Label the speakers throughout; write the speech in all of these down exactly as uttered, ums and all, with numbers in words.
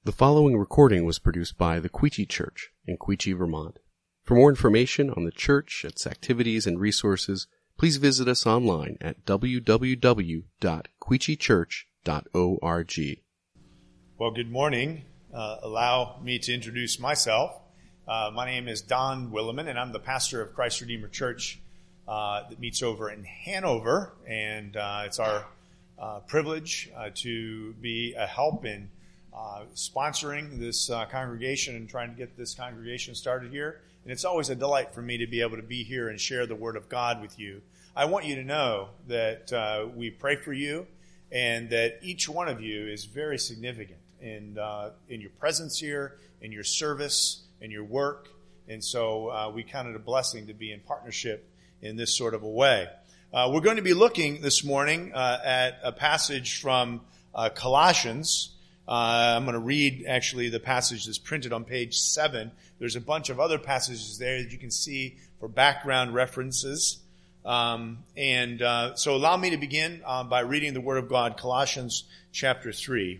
Speaker 1: The following recording was produced by the Queechee Church in Queechee, Vermont. For more information on the church, its activities, and resources, please visit us online at w w w dot queechee church dot org.
Speaker 2: Well, good morning. Uh, allow me to introduce myself. Uh, my name is Don Willeman, and I'm the pastor of Christ Redeemer Church uh, that meets over in Hanover. And uh, it's our uh, privilege uh, to be a help in uh, sponsoring this uh, congregation and trying to get this congregation started here. And it's always a delight for me to be able to be here and share the Word of God with you. I want you to know that uh, we pray for you and that each one of you is very significant in uh, in your presence here, in your service, in your work. And so uh, we count it a blessing to be in partnership in this sort of a way. Uh, we're going to be looking this morning uh, at a passage from uh, Colossians. Uh, I'm going to read, actually, the passage that's printed on page seven. There's a bunch of other passages there that you can see for background references. Um, and uh, so allow me to begin uh, by reading the Word of God, Colossians chapter three.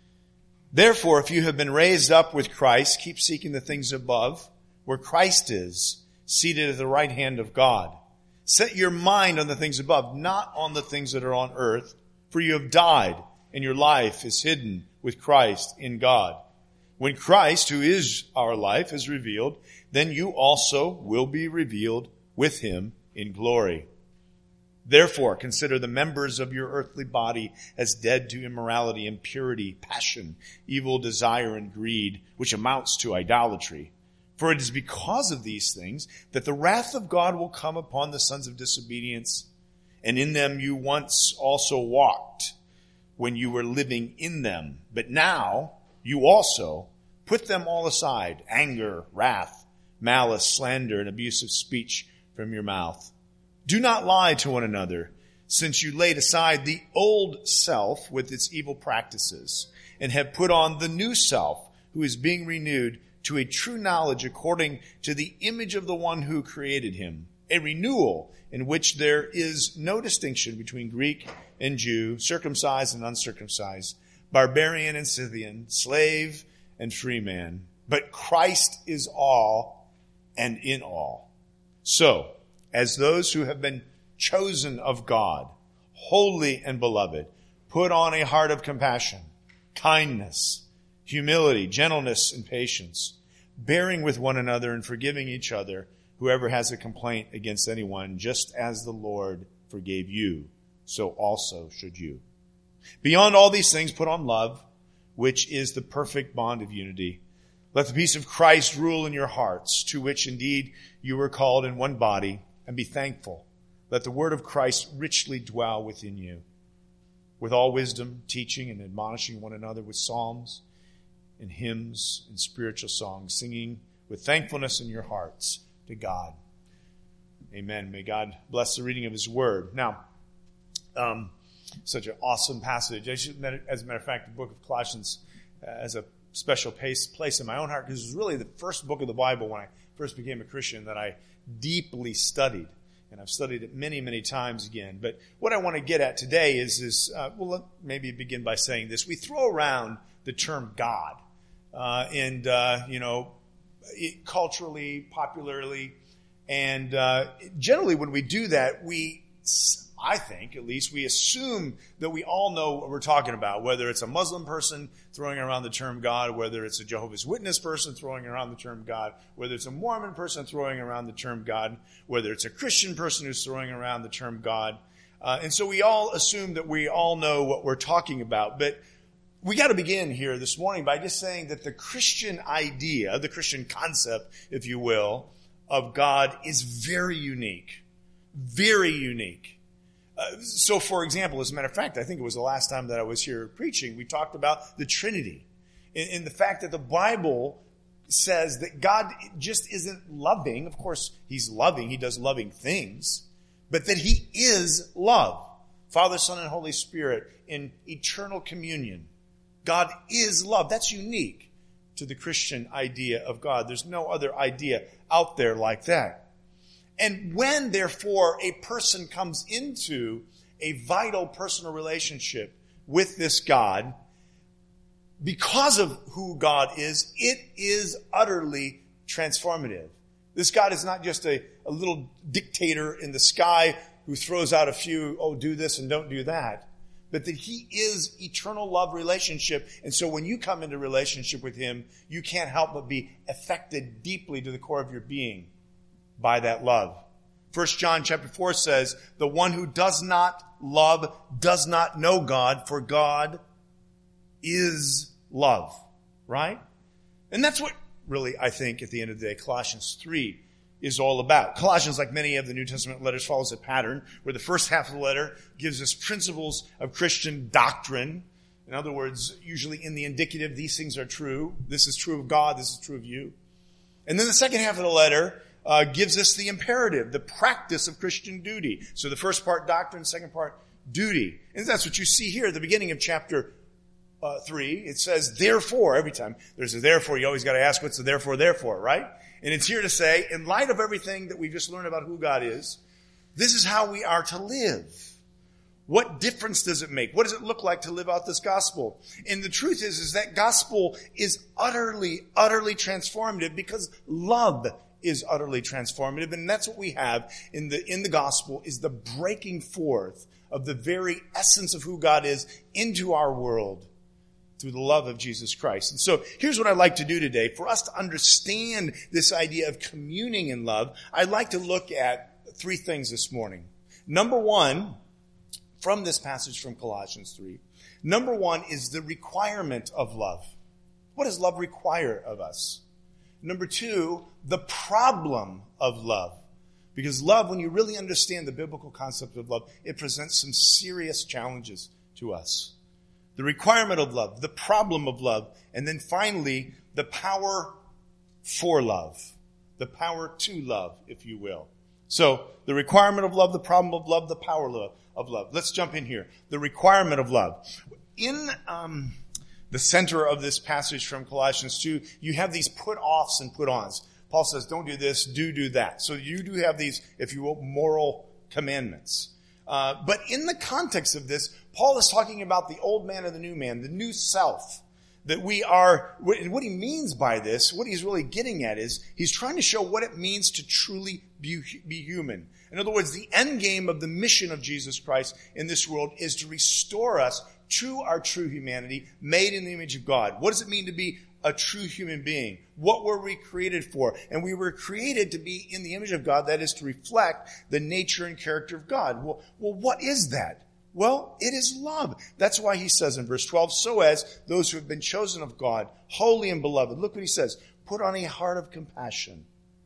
Speaker 2: Therefore, if you have been raised up with Christ, keep seeking the things above, where Christ is, seated at the right hand of God. Set your mind on the things above, not on the things that are on earth, for you have died, and your life is hidden with Christ in God. When Christ, who is our life, is revealed, then you also will be revealed with him in glory. Therefore, consider the members of your earthly body as dead to immorality, impurity, passion, evil desire, and greed, which amounts to idolatry. For it is because of these things that the wrath of God will come upon the sons of disobedience. And in them you once also walked when you were living in them. But now you also put them all aside, anger, wrath, malice, slander, and abusive speech from your mouth. Do not lie to one another, since you laid aside the old self with its evil practices, and have put on the new self, who is being renewed to a true knowledge according to the image of the one who created him, a renewal in which there is no distinction between Greek and Jew, circumcised and uncircumcised, barbarian and Scythian, slave and free man. But Christ is all and in all. So, as those who have been chosen of God, holy and beloved, put on a heart of compassion, kindness, humility, gentleness, and patience, bearing with one another and forgiving each other, whoever has a complaint against anyone, just as the Lord forgave you, so also should you. Beyond all these things, put on love, which is the perfect bond of unity. Let the peace of Christ rule in your hearts, to which indeed you were called in one body, and be thankful. Let the word of Christ richly dwell within you, with all wisdom, teaching and admonishing one another with psalms and hymns and spiritual songs, singing with thankfulness in your hearts to God. Amen. May God bless the reading of his word. Now, um, such an awesome passage. I should, as a matter of fact, the book of Colossians uh, has a special place, place in my own heart, because it was really the first book of the Bible when I first became a Christian that I deeply studied. And I've studied it many, many times again. But what I want to get at today is, is uh, well, let maybe begin by saying this. We throw around the term God. Uh, and, uh, you know, it, culturally, popularly, and uh, generally when we do that, we, I think at least, we assume that we all know what we're talking about, whether it's a Muslim person throwing around the term God, whether it's a Jehovah's Witness person throwing around the term God, whether it's a Mormon person throwing around the term God, whether it's a Christian person who's throwing around the term God. Uh, and so we all assume that we all know what we're talking about. But we got to begin here this morning by just saying that the Christian idea, the Christian concept, if you will, of God is very unique. Very unique. Uh, so, for example, as a matter of fact, I think it was the last time that I was here preaching, we talked about the Trinity. And, and the fact that the Bible says that God just isn't loving. Of course, he's loving. He does loving things. But that he is love. Father, Son, and Holy Spirit in eternal communion. God is love. That's unique to the Christian idea of God. There's no other idea out there like that. And when, therefore, a person comes into a vital personal relationship with this God, because of who God is, it is utterly transformative. This God is not just a, a little dictator in the sky who throws out a few, oh, do this and don't do that, but that he is eternal love relationship. And so when you come into relationship with him, you can't help but be affected deeply to the core of your being by that love. First John chapter four says, the one who does not love does not know God, for God is love. Right? And that's what really, I think, at the end of the day, Colossians three is all about. Colossians, like many of the New Testament letters, follows a pattern where the first half of the letter gives us principles of Christian doctrine. In other words, usually in the indicative, these things are true. This is true of God. This is true of you. And then the second half of the letter uh, gives us the imperative, the practice of Christian duty. So the first part, doctrine, second part, duty. And that's what you see here at the beginning of chapter Uh, three, it says, therefore, every time there's a therefore, you always got to ask, what's the therefore, therefore, right? And it's here to say, in light of everything that we've just learned about who God is, this is how we are to live. What difference does it make? What does it look like to live out this gospel? And the truth is, is that gospel is utterly, utterly transformative because love is utterly transformative. And that's what we have in the, in the gospel is the breaking forth of the very essence of who God is into our world through the love of Jesus Christ. And so here's what I'd like to do today. For us to understand this idea of communing in love, I'd like to look at three things this morning. Number one, from this passage from Colossians three, number one is the requirement of love. What does love require of us? Number two, the problem of love. Because love, when you really understand the biblical concept of love, it presents some serious challenges to us. The requirement of love, the problem of love, and then finally, the power for love. The power to love, if you will. So, the requirement of love, the problem of love, the power of love. Let's jump in here. The requirement of love. In um, the center of this passage from Colossians two, you have these put-offs and put-ons. Paul says, don't do this, do do that. So you do have these, if you will, moral commandments. Uh, but in the context of this, Paul is talking about the old man and the new man, the new self. That we are, and what he means by this, what he's really getting at is, he's trying to show what it means to truly be, be human. In other words, the end game of the mission of Jesus Christ in this world is to restore us to our true humanity, made in the image of God. What does it mean to be a true human being? What were we created for? And we were created to be in the image of God, that is to reflect the nature and character of God. Well, well, what is that? Well, it is love. That's why he says in verse twelve, so as those who have been chosen of God, holy and beloved. Look what he says. Put on a heart of compassion,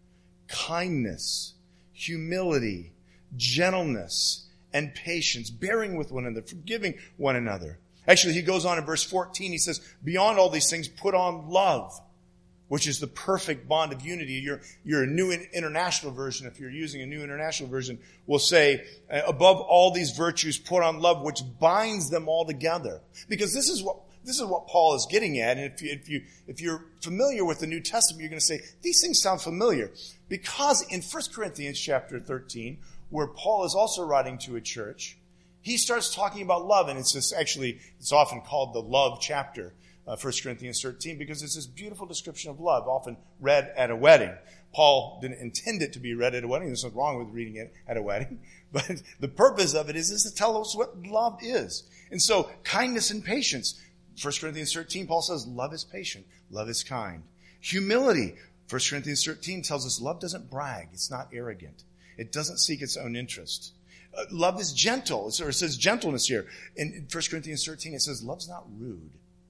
Speaker 2: kindness, humility, gentleness, and patience, bearing with one another, forgiving one another. Actually, he goes on in verse fourteen, he says, beyond all these things, put on love, which is the perfect bond of unity. Your, your New International Version, if you're using a New International Version, will say, above all these virtues, put on love, which binds them all together. Because this is what, this is what Paul is getting at. And if you, if you, if you're familiar with the New Testament, you're going to say, these things sound familiar. Because in First Corinthians chapter thirteen, where Paul is also writing to a church, he starts talking about love, and it's this actually, it's often called the love chapter, uh, First Corinthians thirteen, because it's this beautiful description of love, often read at a wedding. Paul didn't intend it to be read at a wedding. There's nothing wrong with reading it at a wedding. But the purpose of it is, is to tell us what love is. And so, kindness and patience. First Corinthians thirteen, Paul says, love is patient. Love is kind. Humility. First Corinthians thirteen tells us love doesn't brag. It's not arrogant. It doesn't seek its own interest. Uh, love is gentle. Or it says gentleness here. In First Corinthians thirteen, it says love's not rude.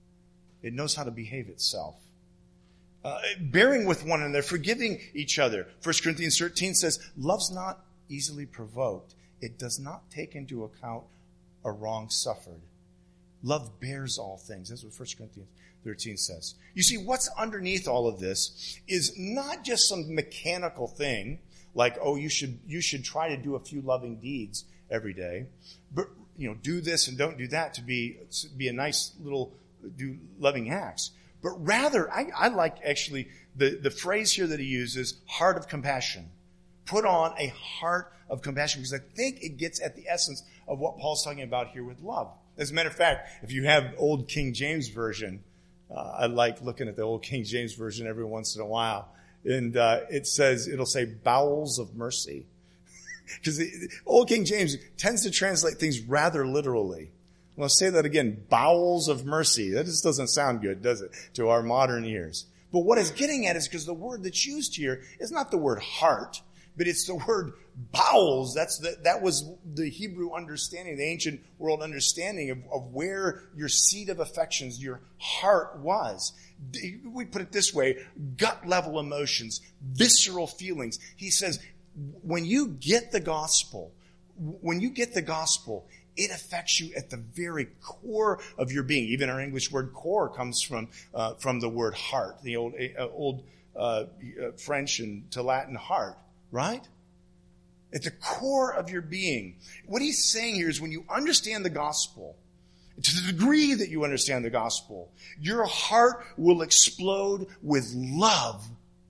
Speaker 2: It knows how to behave itself. Uh, bearing with one another, forgiving each other. First Corinthians thirteen says love's not easily provoked. It does not take into account a wrong suffered. Love bears all things. That's what First Corinthians thirteen says. You see, what's underneath all of this is not just some mechanical thing, like, oh, you should you should try to do a few loving deeds every day, but you know, do this and don't do that to be to be a nice little do loving acts. But rather, I, I like actually the, the phrase here that he uses, heart of compassion. Put on a heart of compassion, because I think it gets at the essence of what Paul's talking about here with love. As a matter of fact, if you have old King James Version, Uh, I like looking at the old King James Version every once in a while. And uh, it says, it'll say bowels of mercy. Because the old King James tends to translate things rather literally. Well, I'll say that again, bowels of mercy. That just doesn't sound good, does it, to our modern ears? But what it's getting at is because the word that's used here is not the word heart, but it's the word bowels. That's the, that was the Hebrew understanding, the ancient world understanding of, of where your seat of affections, your heart was. We put it this way, gut level emotions, visceral feelings. He says, when you get the gospel, when you get the gospel, it affects you at the very core of your being. Even our English word core comes from uh, from the word heart, the old uh, old uh, French and to Latin heart, right? At the core of your being. What he's saying here is when you understand the gospel, to the degree that you understand the gospel, your heart will explode with love.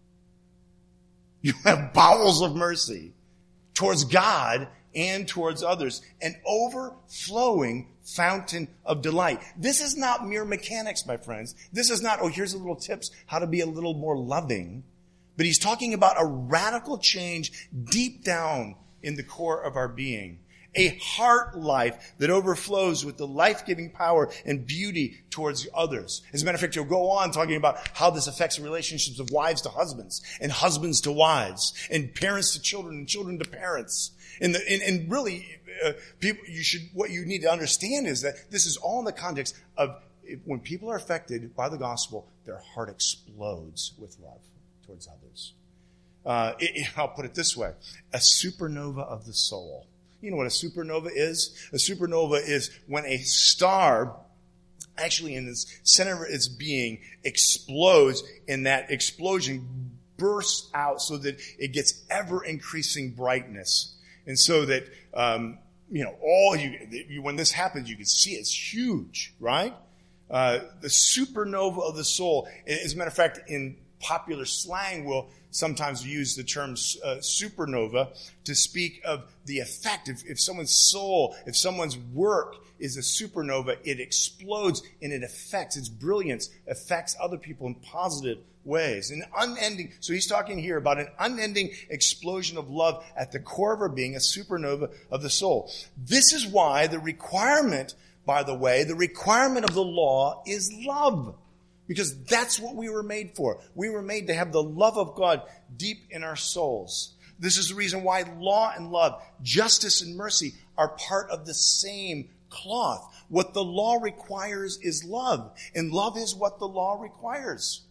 Speaker 2: You have bowels of mercy towards God and towards others, an overflowing fountain of delight. This is not mere mechanics, my friends. This is not, oh, here's a little tips how to be a little more loving. But he's talking about a radical change deep down in the core of our being. A heart life that overflows with the life-giving power and beauty towards others. As a matter of fact, he'll go on talking about how this affects relationships of wives to husbands, and husbands to wives, and parents to children, and children to parents. And, the, and, and really, uh, people, you should, what you need to understand is that this is all in the context of when people are affected by the gospel, their heart explodes with love towards others. Uh, it, it, I'll put it this way. A supernova of the soul. You know what a supernova is? A supernova is when a star, actually in the center of its being, explodes, and that explosion bursts out so that it gets ever-increasing brightness. And so that, um, you know, all you, when this happens, you can see it's huge, right? Uh, the supernova of the soul. As a matter of fact, in popular slang, we'll sometimes use the term uh, supernova to speak of the effect. If, if someone's soul, if someone's work is a supernova, it explodes and it affects, its brilliance affects other people in positive ways. An unending, so he's talking here about an unending explosion of love at the core of our being, a supernova of the soul. This is why the requirement, by the way, the requirement of the law is love. Because that's what we were made for. We were made to have the love of God deep in our souls. This is the reason why law and love, justice and mercy are part of the same cloth. What the law requires is love. And love is what the law requires.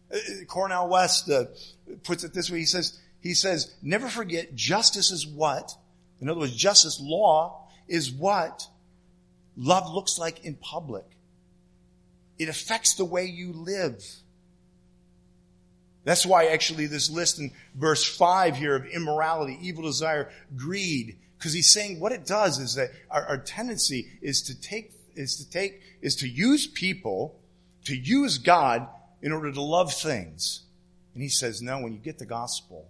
Speaker 2: Cornel West uh, puts it this way. He says, he says, never forget justice is what, in other words, justice, law, is what love looks like in public. It affects the way you live. That's why actually this list in verse five here of immorality, evil desire, greed, because he's saying what it does is that our, our tendency is to take, is to take, is to use people, to use God in order to love things. And he says, no, when you get the gospel,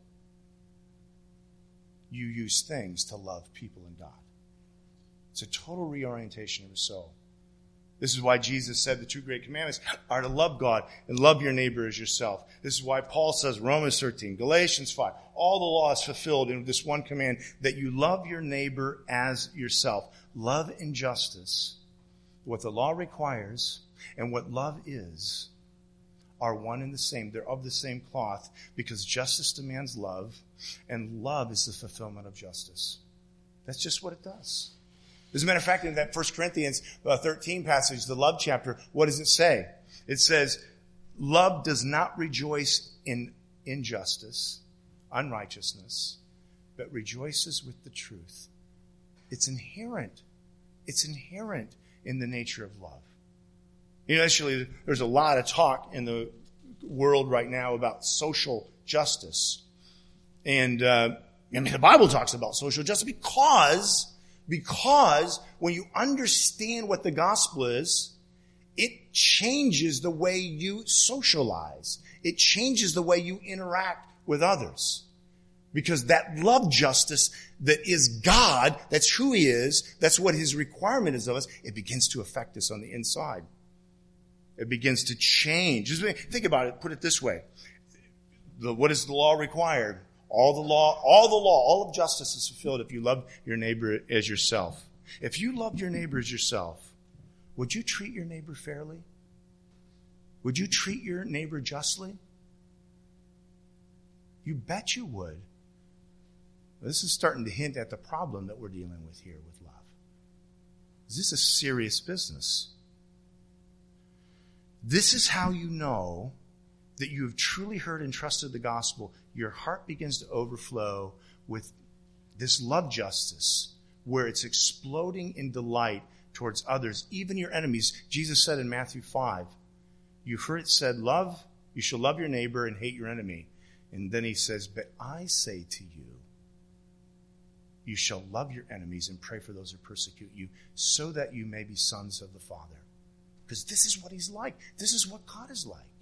Speaker 2: you use things to love people and God. It's a total reorientation of the soul. This is why Jesus said the two great commandments are to love God and love your neighbor as yourself. This is why Paul says, Romans thirteen, Galatians five, all the law is fulfilled in this one command, that you love your neighbor as yourself. Love and justice, what the law requires and what love is, are one and the same. They're of the same cloth, because justice demands love, and love is the fulfillment of justice. That's just what it does. As a matter of fact, in that First Corinthians thirteen passage, the love chapter, what does it say? It says, love does not rejoice in injustice, unrighteousness, but rejoices with the truth. It's inherent. It's inherent in the nature of love. You know, actually, there's a lot of talk in the world right now about social justice. And, uh, I mean, the Bible talks about social justice because Because when you understand what the gospel is, it changes the way you socialize. It changes the way you interact with others. Because that love justice that is God, that's who He is, that's what His requirement is of us, it begins to affect us on the inside. It begins to change. Just think about it. Put it this way. The, what does the law require? All the law, all the law, all of justice is fulfilled if you love your neighbor as yourself. If you loved your neighbor as yourself, would you treat your neighbor fairly? Would you treat your neighbor justly? You bet you would. This is starting to hint at the problem that we're dealing with here with love. Is this a serious business? This is how you know that you have truly heard and trusted the gospel. Your heart begins to overflow with this love justice, where it's exploding in delight towards others, even your enemies. Jesus said in Matthew five, you've heard it said, love, you shall love your neighbor and hate your enemy. And then he says, but I say to you, you shall love your enemies and pray for those who persecute you, so that you may be sons of the Father. Because this is what he's like. This is what God is like.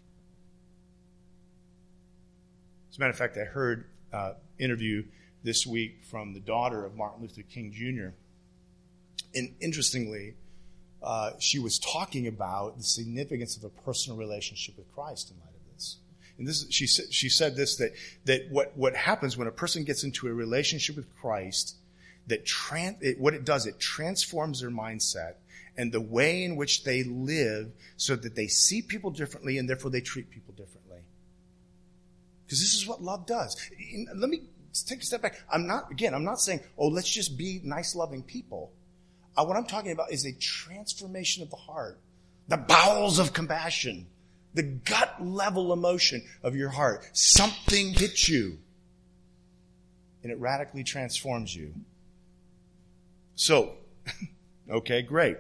Speaker 2: As a matter of fact, I heard an uh, interview this week from the daughter of Martin Luther King Junior And interestingly, uh, she was talking about the significance of a personal relationship with Christ in light of this. And this, she said, she said this, that, that what, what happens when a person gets into a relationship with Christ, that tran- it, what it does, it transforms their mindset and the way in which they live so that they see people differently and therefore they treat people differently. Because this is what love does. Let me take a step back. I'm not, again, I'm not saying, oh, let's just be nice, loving people. Uh, what I'm talking about is a transformation of the heart, the bowels of compassion, the gut level emotion of your heart. Something hits you and it radically transforms you. So, okay, great.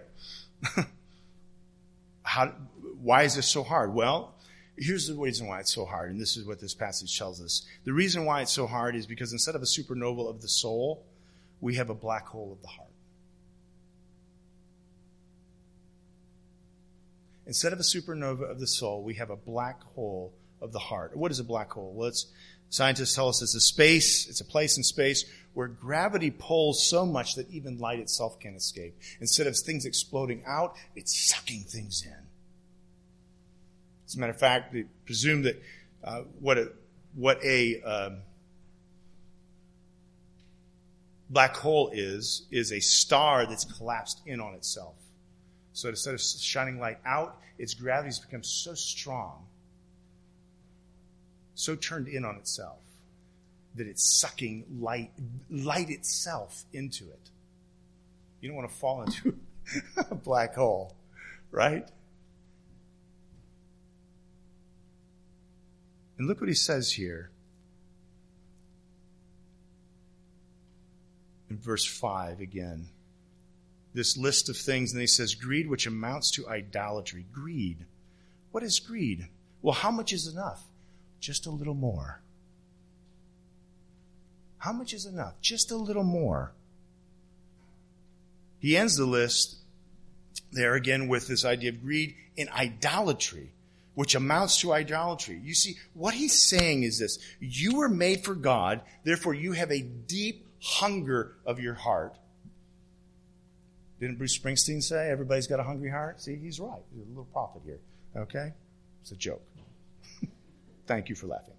Speaker 2: How, why is this so hard? Well, here's the reason why it's so hard, and this is what this passage tells us. The reason why it's so hard is because instead of a supernova of the soul, we have a black hole of the heart. Instead of a supernova of the soul, we have a black hole of the heart. What is a black hole? Well, it's, scientists tell us it's a space, it's a place in space where gravity pulls so much that even light itself can't escape. Instead of things exploding out, it's sucking things in. As a matter of fact, they presume that uh, what a, what a um, black hole is, is a star that's collapsed in on itself. So instead of shining light out, its gravity has become so strong, so turned in on itself, that it's sucking light, light itself into it. You don't want to fall into a black hole, right? And look what he says here in verse five again. This list of things, and he says, greed, which amounts to idolatry. Greed. What is greed? Well, how much is enough? Just a little more. How much is enough? Just a little more. He ends the list there again with this idea of greed in idolatry, which amounts to idolatry. You see, what he's saying is this. You were made for God, therefore you have a deep hunger of your heart. Didn't Bruce Springsteen say everybody's got a hungry heart? See, he's right. There's a little prophet here. Okay? It's a joke. Thank you for laughing.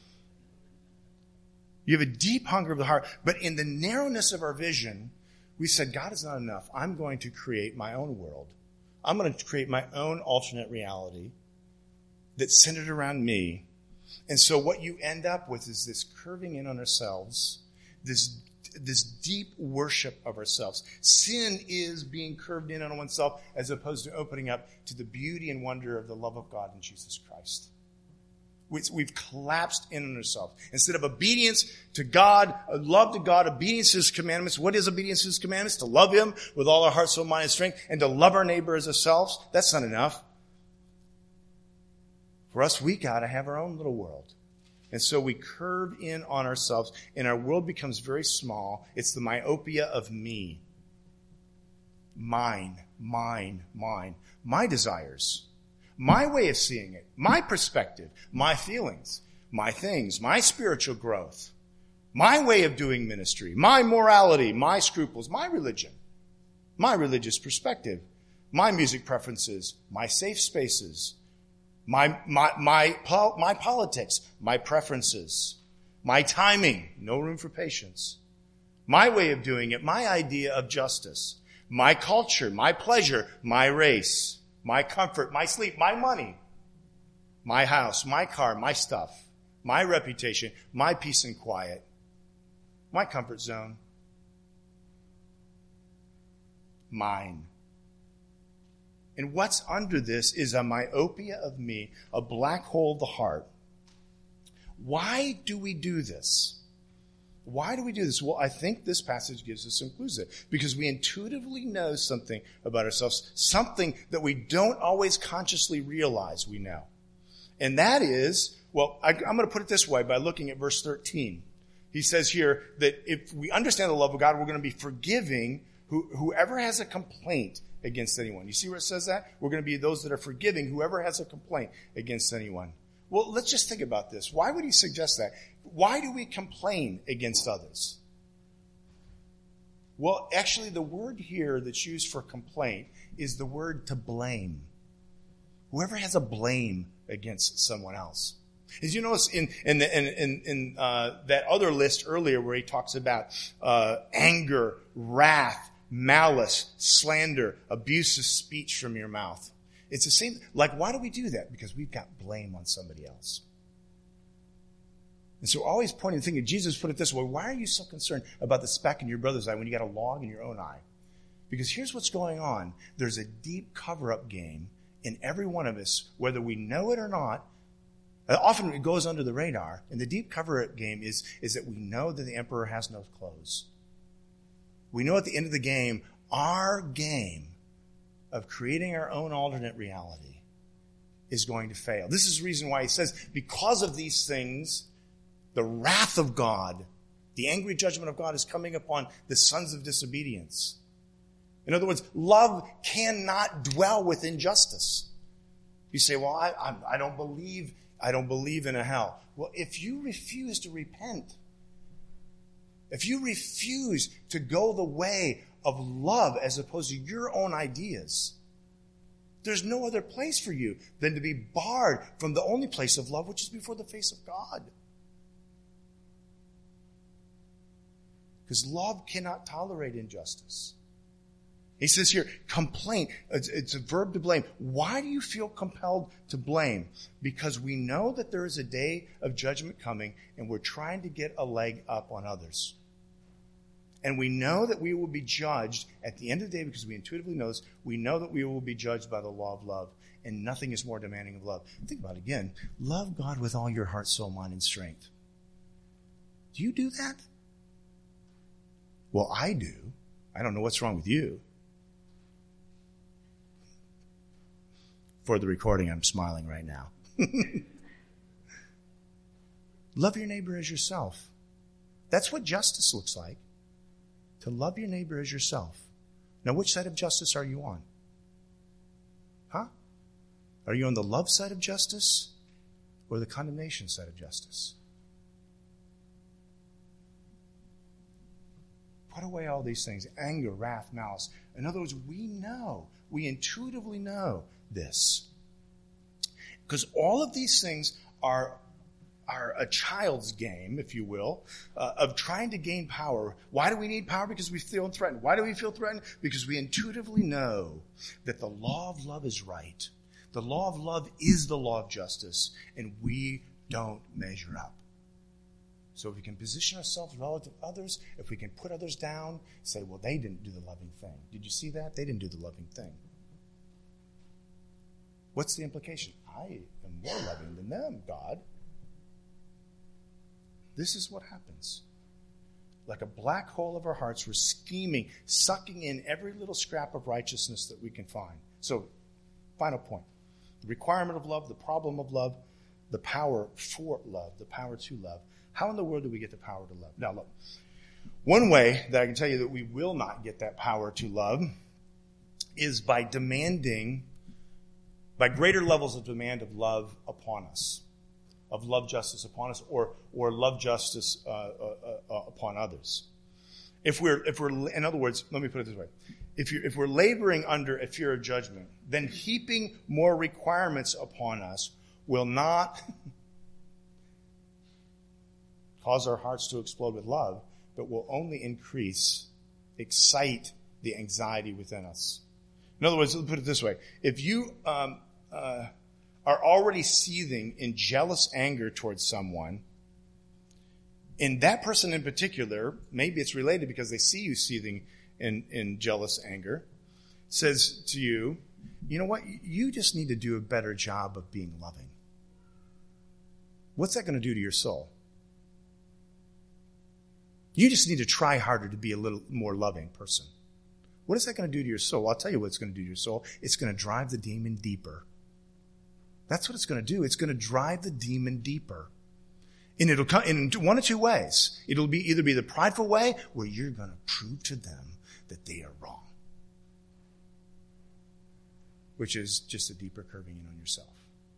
Speaker 2: You have a deep hunger of the heart, but in the narrowness of our vision, we said, God is not enough. I'm going to create my own world. I'm going to create my own alternate reality that's centered around me. And so what you end up with is this curving in on ourselves, this this deep worship of ourselves. Sin is being curved in on oneself as opposed to opening up to the beauty and wonder of the love of God in Jesus Christ. We've collapsed in on ourselves. Instead of obedience to God, love to God, obedience to His commandments. What is obedience to His commandments? To love Him with all our heart, soul, mind, and strength, and to love our neighbor as ourselves. That's not enough. For us, we got to have our own little world. And so we curve in on ourselves, and our world becomes very small. It's the myopia of me. Mine, mine, mine. My desires. My way of seeing it. My perspective. My feelings. My things. My spiritual growth. My way of doing ministry. My morality. My scruples. My religion. My religious perspective.
Speaker 3: my music preferences, my safe spaces, my, my, my, my politics, my preferences, my timing, no room for patience, my way of doing it, my idea of justice, my culture, my pleasure, my race, my comfort, my sleep, my money, my house, my car, my stuff, my reputation, my peace and quiet, my comfort zone, mine. And what's under this is a myopia of me, a black hole of the heart. Why do we do this? Why do we do this? Well, I think this passage gives us some clues there. Because we intuitively know something about ourselves, something that we don't always consciously realize we know. And that is, well, I, I'm going to put it this way by looking at verse thirteen. He says here that if we understand the love of God, we're going to be forgiving who, whoever has a complaint against anyone. You see where it says that? We're going to be those that are forgiving whoever has a complaint against anyone. Well, let's just think about this. Why would he suggest that? Why do we complain against others? Well, actually, the word here that's used for complaint is the word to blame. Whoever has a blame against someone else. As you notice in in the, in, in, in uh, that other list earlier where he talks about uh, anger, wrath, malice, slander, abusive speech from your mouth. It's the same. Like, why do we do that? Because we've got blame on somebody else. And so always pointing the finger, Jesus put it this way, why are you so concerned about the speck in your brother's eye when you got a log in your own eye? Because here's what's going on. There's a deep cover-up game in every one of us, whether we know it or not. Often it goes under the radar. And the deep cover-up game is, is that we know that the emperor has no clothes. We know at the end of the game, our game of creating our own alternate reality is going to fail. This is the reason why he says, because of these things, the wrath of God, the angry judgment of God is coming upon the sons of disobedience. In other words, love cannot dwell with injustice. You say, well, I, I, I don't believe, I don't believe in a hell. Well, if you refuse to repent, if you refuse to go the way of love as opposed to your own ideas, there's no other place for you than to be barred from the only place of love, which is before the face of God. Because love cannot tolerate injustice. He says here, complaint. It's, it's a verb to blame. Why do you feel compelled to blame? Because we know that there is a day of judgment coming, and we're trying to get a leg up on others. And we know that we will be judged at the end of the day because we intuitively know this. We know that we will be judged by the law of love, and nothing is more demanding of love. Think about it again. Love God with all your heart, soul, mind, and strength. Do you do that? Well, I do. I don't know what's wrong with you. For the recording, I'm smiling right now. Love your neighbor as yourself. That's what justice looks like. To love your neighbor as yourself. Now, which side of justice are you on? Huh? Are you on the love side of justice or the condemnation side of justice? Put away all these things, anger, wrath, malice. In other words, we know, we intuitively know this. Because all of these things are, are a child's game, if you will, uh, of trying to gain power. Why do we need power? Because we feel threatened. Why do we feel threatened? Because we intuitively know that the law of love is right. The law of love is the law of justice, and we don't measure up. So if we can position ourselves relative to others, if we can put others down, say, well, they didn't do the loving thing. Did you see that? They didn't do the loving thing. What's the implication? I am more loving than them, God. This is what happens. Like a black hole of our hearts, we're scheming, sucking in every little scrap of righteousness that we can find. So, final point. The requirement of love, the problem of love, the power for love, the power to love. How in the world do we get the power to love? Now, look, one way that I can tell you that we will not get that power to love is by demanding, by greater levels of demand of love upon us, of love justice upon us, or or love justice uh, uh, uh, upon others. If we're, if we're, in other words, let me put it this way: if you if we're laboring under a fear of judgment, then heaping more requirements upon us will not cause our hearts to explode with love, but will only increase, excite the anxiety within us. In other words, let's put it this way. If you um, uh, are already seething in jealous anger towards someone, and that person in particular, maybe it's related because they see you seething in, in jealous anger, says to you, you know what, you just need to do a better job of being loving. What's that going to do to your soul? You just need to try harder to be a little more loving person. What is that going to do to your soul? I'll tell you what it's going to do to your soul. It's going to drive the demon deeper. That's what it's going to do. It's going to drive the demon deeper. And it'll come in one of two ways. It'll be either be the prideful way where you're going to prove to them that they are wrong, which is just a deeper curving in on yourself.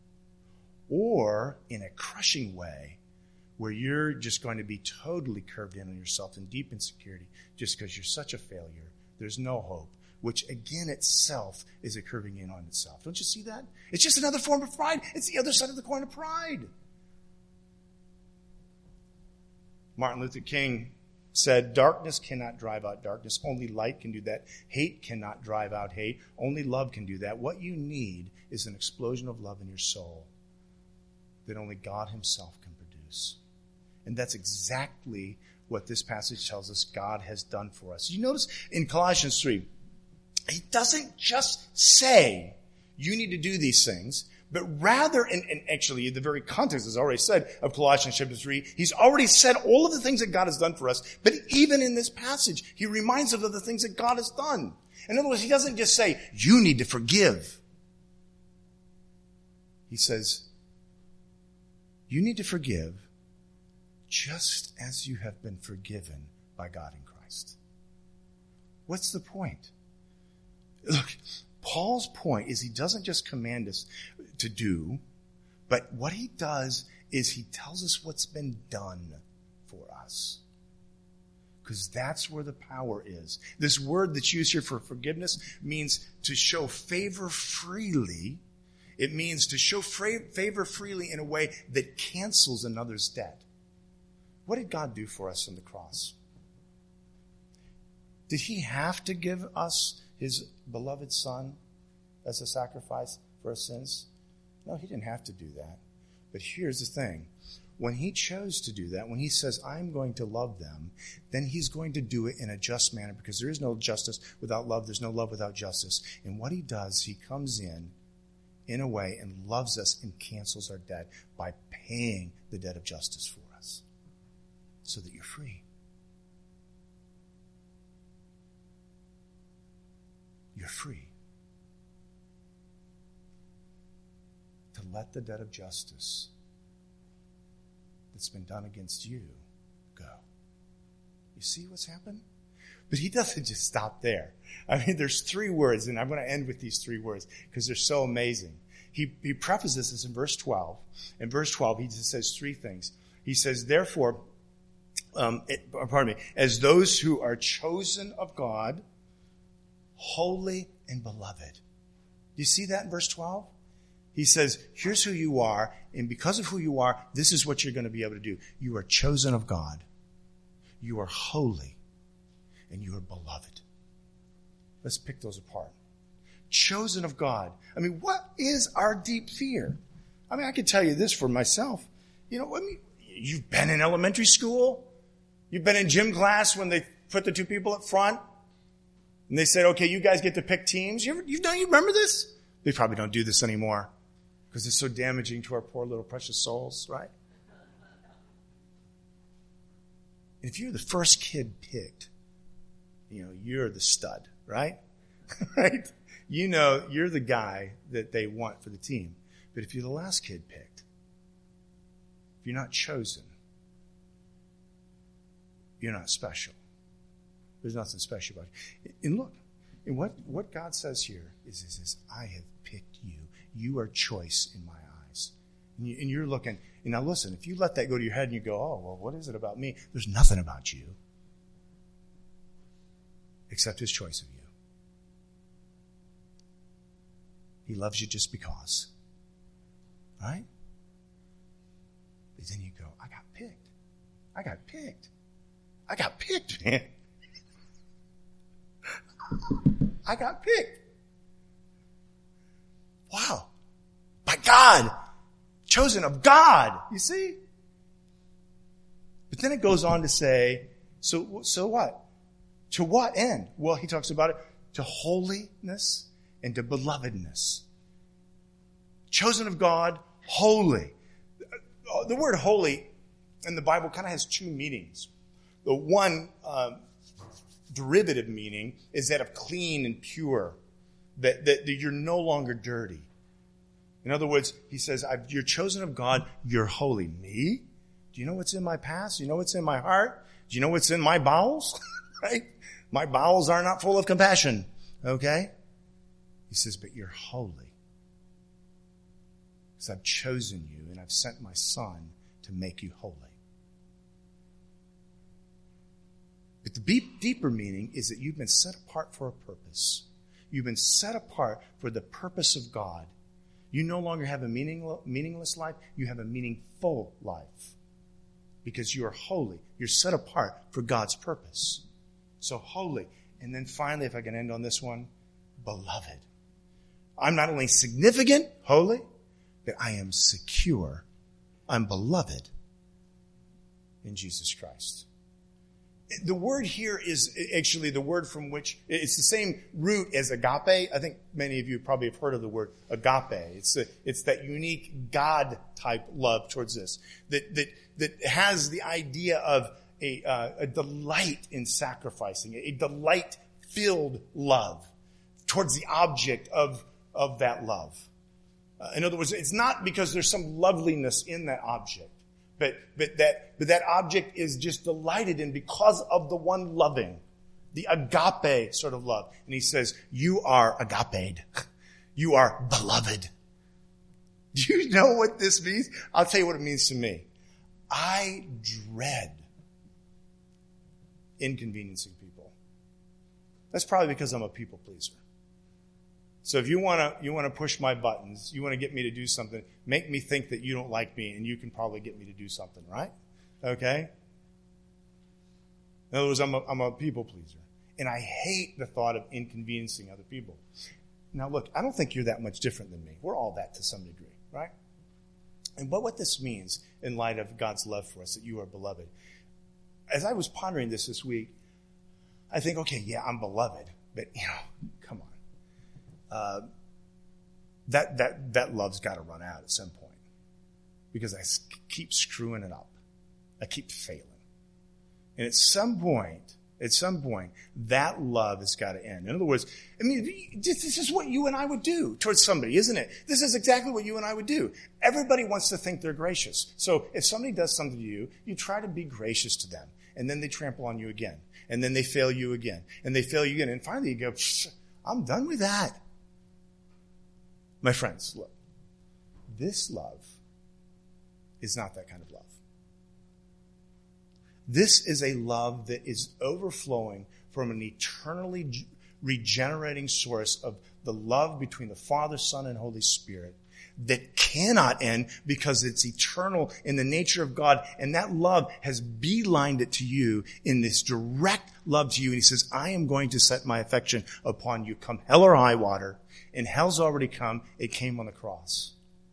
Speaker 3: Or in a crushing way where you're just going to be totally curved in on yourself in deep insecurity just because you're such a failure. There's no hope, which again itself is a curving in on itself. Don't you see that? It's just another form of pride. It's the other side of the coin of pride. Martin Luther King said, darkness cannot drive out darkness. Only light can do that. Hate cannot drive out hate. Only love can do that. What you need is an explosion of love in your soul that only God himself can produce. And that's exactly what this passage tells us God has done for us. You notice in Colossians three, he doesn't just say, you need to do these things, but rather, and, and actually the very context is already said of Colossians chapter three, he's already said all of the things that God has done for us, but even in this passage, he reminds us of the things that God has done. In other words, he doesn't just say, you need to forgive. He says, you need to forgive just as you have been forgiven by God in Christ. What's the point? Look, Paul's point is he doesn't just command us to do, but what he does is he tells us what's been done for us. Because that's where the power is. This word that's used here for forgiveness means to show favor freely. It means to show favor freely in a way that cancels another's debt. What did God do for us on the cross? Did he have to give us his beloved Son as a sacrifice for our sins? No, he didn't have to do that. But here's the thing. When he chose to do that, when he says, I'm going to love them, then he's going to do it in a just manner, because there is no justice without love. There's no love without justice. And what he does, he comes in in a way and loves us and cancels our debt by paying the debt of justice for us so that you're free. You're free to let the debt of justice that's been done against you go. You see what's happened? But he doesn't just stop there. I mean, there's three words, and I'm going to end with these three words because they're so amazing. He, he prefaces this in verse twelve. In verse twelve, he just says three things. He says, therefore, um, it, pardon me, as those who are chosen of God, holy and beloved. You see that in verse twelve? He says, here's who you are, and because of who you are, this is what you're going to be able to do. You are chosen of God. You are holy, and you are beloved. Let's pick those apart. Chosen of God. I mean, what is our deep fear? I mean, I can tell you this for myself. You know, I mean, you've been in elementary school. You've been in gym class when they put the two people up front. And they said, okay, you guys get to pick teams. You, ever, you, don't, you remember this? They probably don't do this anymore because it's so damaging to our poor little precious souls, right? And if you're the first kid picked, you know, you're the stud, right? Right? You know, you're the guy that they want for the team. But if you're the last kid picked, if you're not chosen, you're not special. There's nothing special about you. And look, and what, what God says here is, is, is, I have picked you. You are choice in my eyes. And, you, and you're looking, and now listen, if you let that go to your head and you go, oh, well, what is it about me? There's nothing about you except his choice of you. He loves you just because. Right? But then you go, I got picked. I got picked. I got picked, man. I got picked. Wow. By God. Chosen of God. You see? But then it goes on to say, so, so what? To what end? Well, he talks about it. To holiness and to belovedness. Chosen of God, holy. The word holy in the Bible kind of has two meanings. The one um, derivative meaning is that of clean and pure, that, that, that you're no longer dirty. In other words, he says, I've, you're chosen of God, you're holy. Me? Do you know what's in my past? Do you know what's in my heart? Do you know what's in my bowels? Right? My bowels are not full of compassion. Okay? He says, but you're holy. Because I've chosen you and I've sent my Son to make you holy. But the deep, deeper meaning is that you've been set apart for a purpose. You've been set apart for the purpose of God. You no longer have a meaning, meaningless life. You have a meaningful life. Because you are holy. You're set apart for God's purpose. So holy. And then finally, if I can end on this one, beloved. I'm not only significant, holy, but I am secure. I'm beloved in Jesus Christ. The word here is actually the word from which, it's the same root as agape. I think many of you probably have heard of the word agape. It's a, it's that unique God-type love towards this, that, that, that has the idea of a, uh, a delight in sacrificing, a delight-filled love towards the object of, of that love. Uh, in other words, it's not because there's some loveliness in that object. But, but that, but that object is just delighted in because of the one loving. The agape sort of love. And he says, you are agaped. You are beloved. Do you know what this means? I'll tell you what it means to me. I dread inconveniencing people. That's probably because I'm a people pleaser. So if you want to you want to push my buttons, you want to get me to do something, make me think that you don't like me, and you can probably get me to do something, right? Okay? In other words, I'm a, I'm a people pleaser. And I hate the thought of inconveniencing other people. Now look, I don't think you're that much different than me. We're all that to some degree, right? And but what this means in light of God's love for us, that you are beloved. As I was pondering this this week, I think, okay, yeah, I'm beloved, but, you know, come on. Uh, that, that, that love's got to run out at some point because I keep screwing it up. I keep failing. And at some point, at some point, that love has got to end. In other words, I mean, this is what you and I would do towards somebody, isn't it? This is exactly what you and I would do. Everybody wants to think they're gracious. So if somebody does something to you, you try to be gracious to them. And then they trample on you again. And then they fail you again. And they fail you again. And finally you go, I'm done with that. My friends, look, this love is not that kind of love. This is a love that is overflowing from an eternally regenerating source of the love between the Father, Son, and Holy Spirit that cannot end because it's eternal in the nature of God. And that love has beelined it to you in this direct love to you. And he says, I am going to set my affection upon you, come hell or high water. And hell's already come. It came on the cross.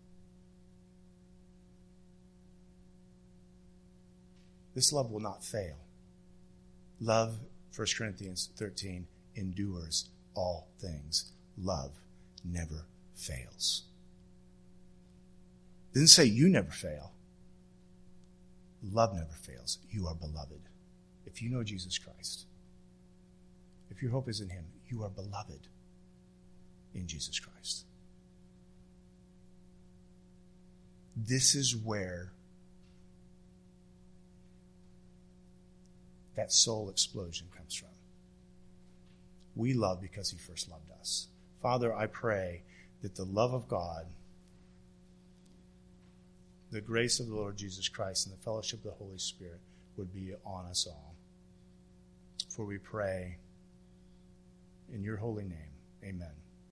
Speaker 3: This love will not fail. Love, First Corinthians thirteen, endures all things. Love never fails. It didn't say you never fail. Love never fails. You are beloved. If you know Jesus Christ, if your hope is in him, you are beloved in Jesus Christ. This is where that soul explosion comes from. We love because he first loved us. Father, I pray that the love of God, the grace of the Lord Jesus Christ, and the fellowship of the Holy Spirit would be on us all. For we pray in your holy name. Amen.